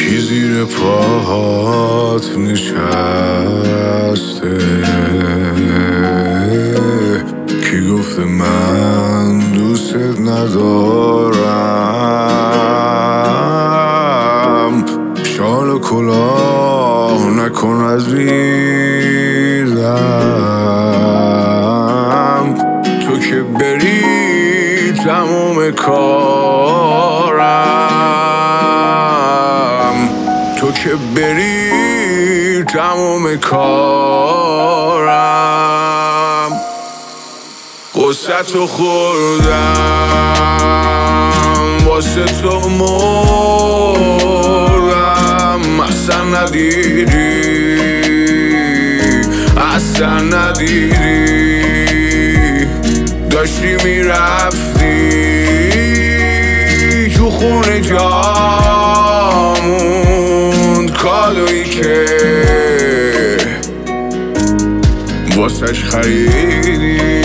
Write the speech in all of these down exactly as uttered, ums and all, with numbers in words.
کی زیر پاهات نشسته؟ کی گفته من دوست ندارم؟ شال و کلاه نکن عزیزم، تو که بری تموم کارم، تو که بری تموم کارم. قصه تو خوردم، واسه تو مردم، اصلا ندیدی، اصلا ندیدی، داشتی میرفتی تو خونه جامون، کادویی که واسش خریدی.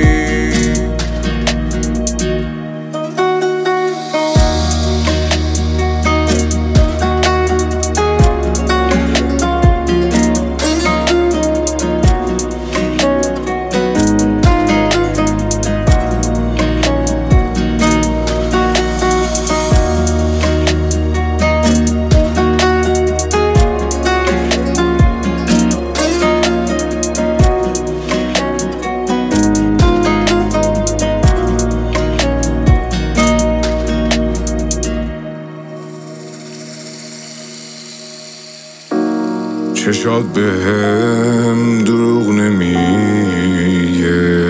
چشات بهم دروغ نمیگه،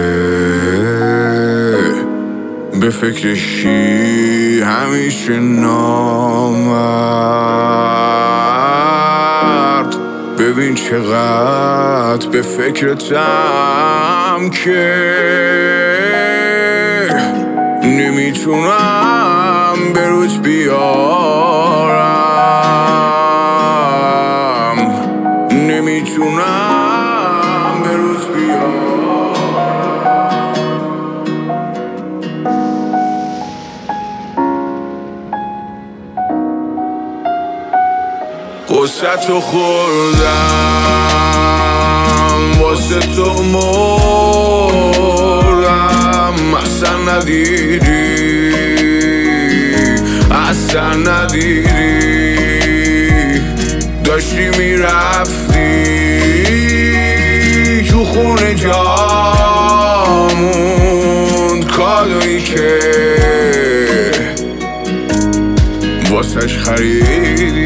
به فکرشی همیشه نامرد. ببین چقدر به فکرتم که نمیتونم به روت بیارم، نمیتونم به روز بیارم. قصه تو خوردم، واسه تو مردم، اصلا ندیدی، اصلا ندیدی، داشتی میرفتی تو خونه جامون، کادویی که واسش خریدی.